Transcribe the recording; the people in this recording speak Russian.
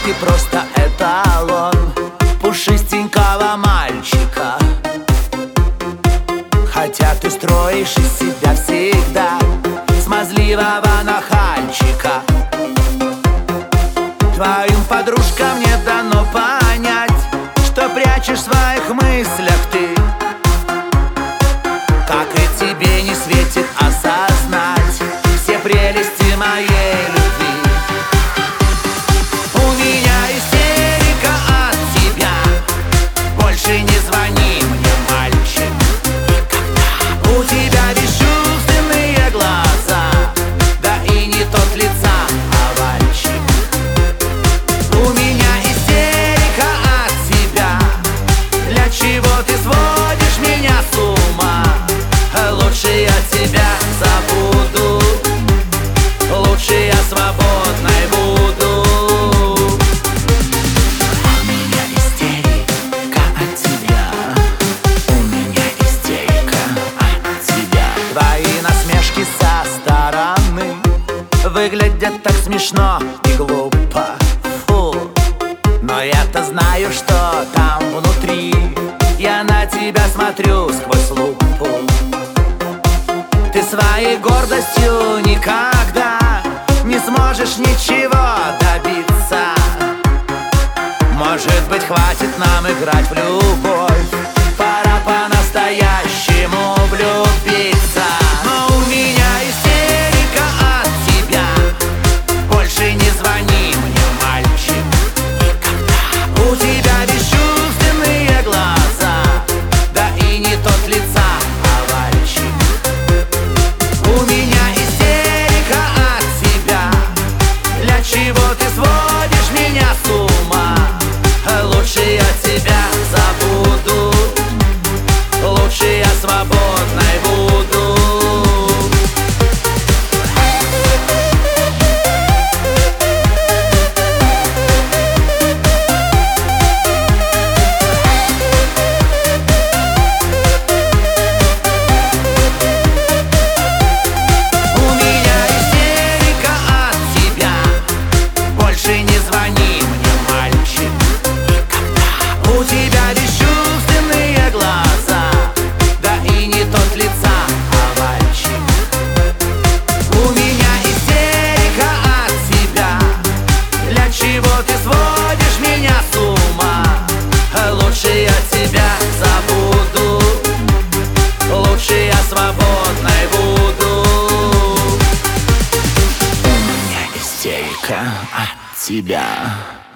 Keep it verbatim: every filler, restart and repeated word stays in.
ты просто эталон пушистенького мальчика. Хотя ты строишь из себя всегда смазливого нахальчика. Твоим подружкам не дано понять, что прячешь в своих мыслях ты. Как и тебе не светит осознать все прелести моей любви. У меня истерика от тебя, больше не звони мне, мальчик, никогда. У тебя бесчувственные глаза, да и не тот лица, овальчик. У меня истерика от тебя, для чего ты сводишь меня с ума? Лучше я тебя забуду, лучше я свободной буду. У меня истерика от тебя, у меня истерика от тебя. Твои насмешки со стороны выглядят так смешно и глупо, фу. Но я-то знаю, что там внутри. Я на тебя смотрю сквозь лупу. Ты своей гордостью никогда не сможешь ничего добиться. Может быть, хватит нам играть в любовь, пора по-настоящему влюбиться. Но у меня истерика от тебя, больше не звони мне, мальчик, никогда. У тебя бесчувственные глаза, да и не тот лица, овальчик. У меня истерика от тебя, для чего ты сводишь меня с ума? Лучше я тебя забуду, лучше я свободной буду. У тебя бесчувственные глаза, да и не тот лица, овальчик. У меня истерика от тебя, для чего ты сводишь меня с ума? Лучше я тебя забуду, лучше я свободной буду. У меня истерика от тебя.